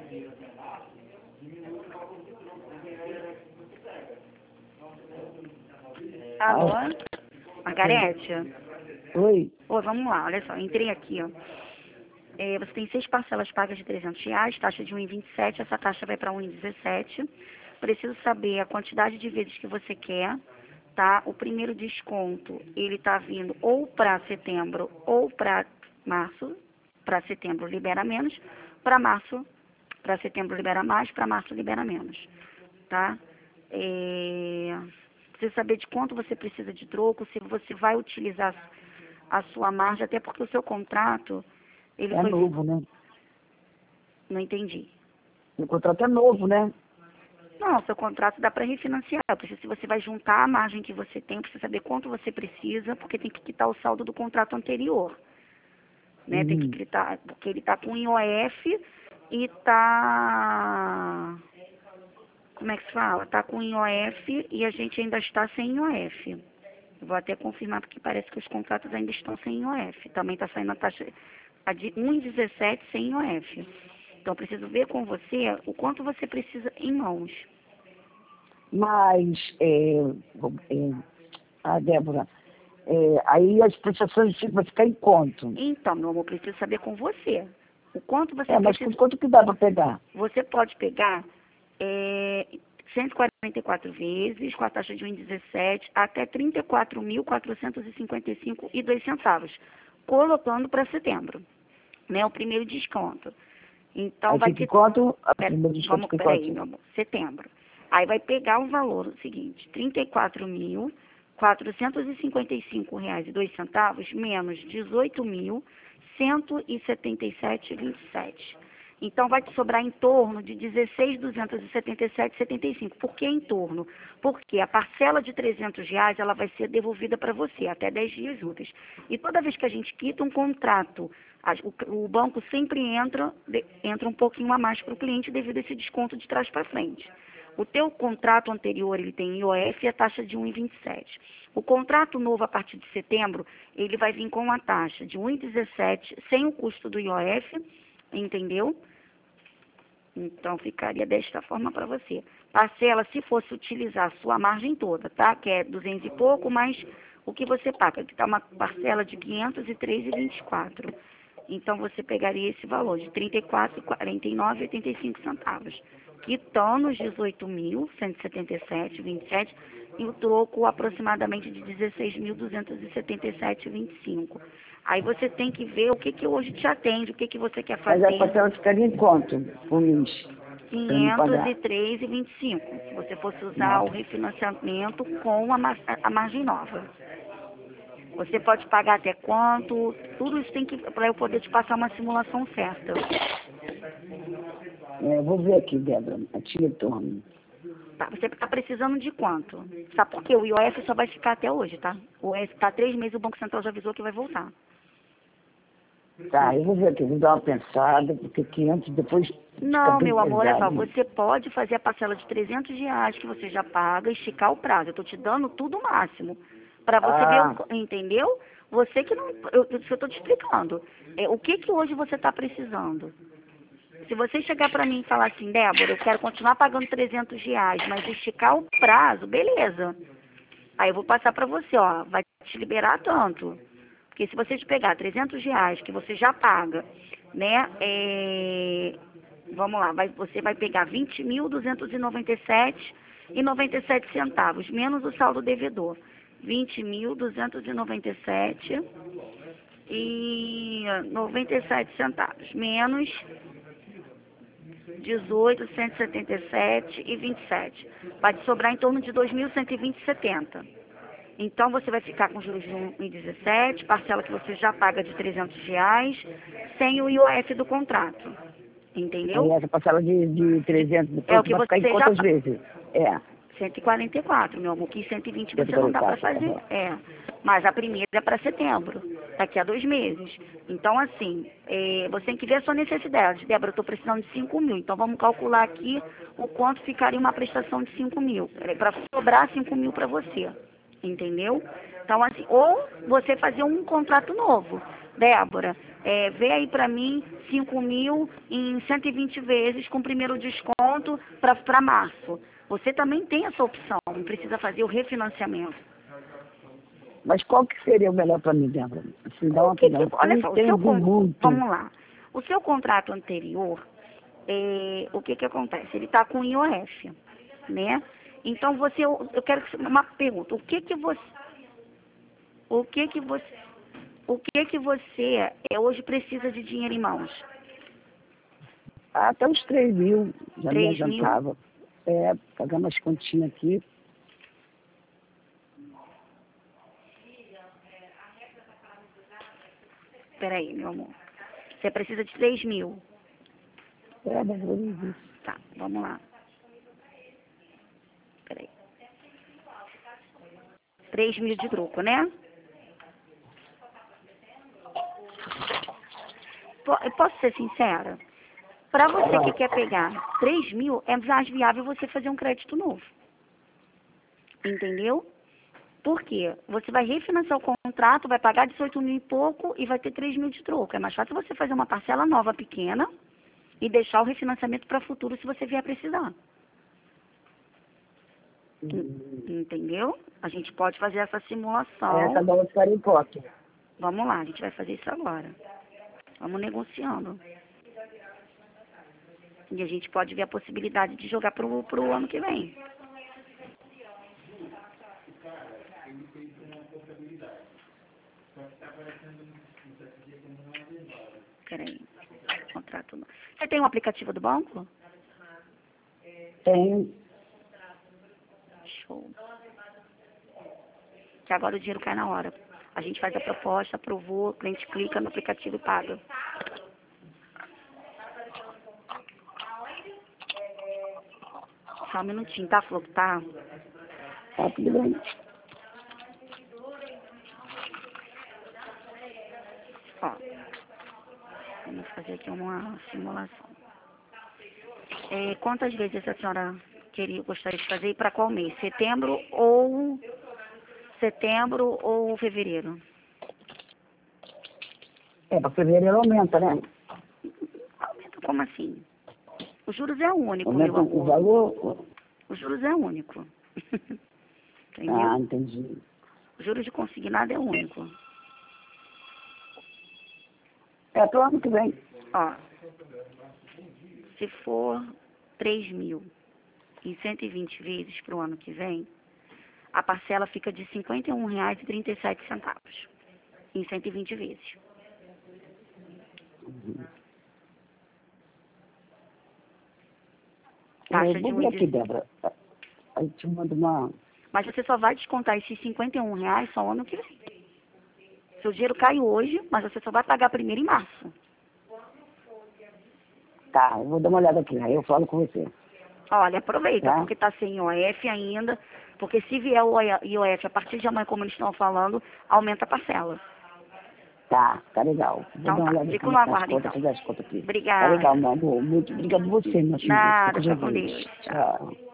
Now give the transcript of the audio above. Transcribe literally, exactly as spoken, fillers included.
Alô? Margarete? Oi. Ô, vamos lá, olha só, entrei aqui, ó. É, você tem seis parcelas pagas de trezentos reais, taxa de um vírgula vinte e sete, essa taxa vai para um vírgula dezessete. Preciso saber a quantidade de vezes que você quer, tá? O primeiro desconto, ele tá vindo ou para setembro ou para março. Para setembro libera menos, para março, para setembro libera mais, para março libera menos, tá? É, preciso saber de quanto você precisa de troco, se você vai utilizar a sua margem, até porque o seu contrato, ele É foi... novo, né? Não entendi. O contrato é novo, né? Não, seu contrato dá para refinanciar. Eu preciso, se você vai juntar a margem que você tem, precisa saber quanto você precisa, porque tem que quitar o saldo do contrato anterior. Né? Tem que Uhum. quitar, porque ele está com I O F e está... Como é que se fala? Está com I O F e a gente ainda está sem I O F. Eu vou até confirmar, porque parece que os contratos ainda estão sem I O F. Também está saindo a taxa a de um vírgula dezessete sem I O F. Então, eu preciso ver com você o quanto você precisa em mãos. Mas, é, é, a Débora, é, aí as prestações vão ficar em quanto? Então, meu amor, preciso saber com você. O quanto você É, mas precisa... quanto que dá para pegar? Você pode pegar é, cento e quarenta e quatro vezes, com a taxa de um vírgula dezessete, até trinta e quatro mil, quatrocentos e cinquenta e cinco e dois centavos, colocando para setembro, né? O primeiro desconto. Então, Aí vai fica em ter... quanto? A Pera, primeira desconto vamos, fica em peraí, quanto? meu amor, setembro. Aí vai pegar o valor, o seguinte, trinta e quatro mil, quatrocentos e cinquenta e cinco reais e dois centavos, menos dezoito mil, cento e setenta e sete reais e vinte e sete centavos. Então, vai te sobrar em torno de dezesseis mil duzentos e setenta e sete reais e setenta e cinco centavos. Por que em torno? Porque a parcela de trezentos reais, ela vai ser devolvida para você, até dez dias úteis. E toda vez que a gente quita um contrato, a- o, o banco sempre entra, de- entra um pouquinho a mais para o cliente devido a esse desconto de trás para frente. O teu contrato anterior, ele tem I O F e a taxa de um vírgula vinte e sete. O contrato novo, a partir de setembro, ele vai vir com uma taxa de um vírgula dezessete, sem o custo do I O F, entendeu? Então, ficaria desta forma para você. Parcela, se fosse utilizar a sua margem toda, tá? Que é duzentos e pouco, mais o que você paga, que está uma parcela de quinhentos e três reais e vinte e quatro centavos. Então, você pegaria esse valor de trinta e quatro reais e quarenta e nove reais e oitenta e cinco centavos, quitando os dezoito mil, cento e setenta e sete reais e vinte e sete centavos, e o troco aproximadamente de dezesseis mil duzentos e setenta e sete reais e vinte e cinco centavos. Aí você tem que ver o que, que hoje te atende, o que, que você quer Mas a fazer. parcela ficaria em quanto por mês? Para me quinhentos pagar? e três reais e vinte e cinco centavos, se você fosse usar o Nossa. refinanciamento com a, mar- a margem nova. Você pode pagar até quanto, tudo isso tem que, para eu poder te passar uma simulação certa. É, vou ver aqui, Débora, a tia retorno. Tá, você está precisando de quanto? Sabe por quê? O I O F só vai ficar até hoje, tá? O I O F está três meses, o Banco Central já avisou que vai voltar. Tá, eu vou ver aqui, vou dar uma pensada, porque quinhentos depois fica Não, bem meu amor, olha só, pesado. você pode fazer a parcela de trezentos reais que você já paga, esticar o prazo. Eu tô te dando tudo o máximo. Para você Ah, ver, o- entendeu? Você que não, eu, eu, eu tô te explicando. É, o que que hoje você está precisando? Se você chegar para mim e falar assim, Débora, eu quero continuar pagando trezentos reais, mas esticar o prazo, beleza. Aí eu vou passar para você, ó, vai te liberar tanto. Porque se você te pegar trezentos reais, que você já paga, né, é, vamos lá, vai, você vai pegar vinte mil duzentos e noventa e sete e noventa e sete centavos, menos o saldo devedor. vinte mil duzentos e noventa e sete e noventa e sete centavos, menos dezoito mil cento e setenta e sete e vinte e sete. Vai te sobrar em torno de dois mil cento e vinte e setenta. Então, você vai ficar com juros de um vírgula dezessete, parcela que você já paga de trezentos reais, sem o I O F do contrato. aí Entendeu? essa parcela de, de trezentos É o depois que vai ficar em você já quantas paga. vezes? É, cento e quarenta e quatro, meu amor, que cento e vinte você não dá para cento e quarenta e quatro. fazer. Aham. É. Mas a primeira é para setembro, daqui a dois meses. Então, assim, é, você tem que ver a sua necessidade. Débora, eu estou precisando de cinco mil. Então, vamos calcular aqui o quanto ficaria uma prestação de cinco mil. Para sobrar cinco mil para você. Entendeu? Então, assim, ou você fazer um contrato novo. Débora, é, vê aí pra mim cinco mil em cento e vinte vezes com o primeiro desconto para março. Você também tem essa opção, não precisa fazer o refinanciamento. Mas qual que seria o melhor para mim, Débora? Assim, dá uma O que que- opinião. olha Eu só, o seu, entendo con- muito. vamos lá. O seu contrato anterior, é, o que que acontece? Ele está com I O F, né? Então você, eu eu quero que você- uma pergunta. O que que você, o que que você, o que que você é, hoje precisa de dinheiro em mãos? Ah, até uns três mil já me Três mil? adiantava. É, pagando as continhas aqui. Peraí, meu amor. Você precisa de três mil. É, mas eu não vi. Tá, vamos lá. Peraí. Três mil de troco, né? Po- eu posso ser sincera? Para você que quer pegar três mil, é mais viável você fazer um crédito novo. Entendeu? Por quê? Você vai refinanciar o contrato, vai pagar dezoito mil e pouco e vai ter três mil de troco. É mais fácil você fazer uma parcela nova pequena e deixar o refinanciamento para futuro se você vier precisar. En- Entendeu? A gente pode fazer essa simulação. Essa bola ficaria em pote. Vamos lá, a gente vai fazer isso agora. Vamos negociando. E a gente pode ver a possibilidade de jogar pro, pro ano que vem. Peraí. Contrato não. Você tem um aplicativo do banco? Tem. Show. Que agora o dinheiro cai na hora. A gente faz a proposta, aprovou, o cliente clica no aplicativo e paga. Só um minutinho, tá, Flor? Tá? Tá tudo bem. Ó. Vamos fazer aqui uma simulação. É, quantas vezes a senhora queria, gostaria de fazer e para qual mês? Setembro ou setembro ou fevereiro? É, para fevereiro aumenta, né? Aumenta como assim? Os juros é único, meu Aumenta o amor. valor. Os juros é único. Entendeu? Ah, entendi. Os juros de consignado é único. É pro ano que vem. Ó, se for três mil em cento e vinte vezes para o ano que vem, a parcela fica de cinquenta e um reais e trinta e sete centavos em cento e vinte vezes. Taxa Eu de vou ver aqui, um. Débora. Aí te mando uma... Mas você só vai descontar esses cinquenta e um reais só ano que vem. Seu dinheiro cai hoje, mas você só vai pagar primeiro em março. Tá, eu vou dar uma olhada aqui, aí eu falo com você. Olha, aproveita, Tá. porque está sem I O F ainda, porque se vier o I O F a partir de amanhã, como eles estão falando, aumenta a parcela. Tá, tá legal. Vou Então dar uma tá, olhada fico aqui no nas aguardo, contas, então. fazer as contas aqui. Tá Obrigada. legal, meu amor. Muito obrigado a você, minha filha. Nada, Fica fica com de Deus. Tchau.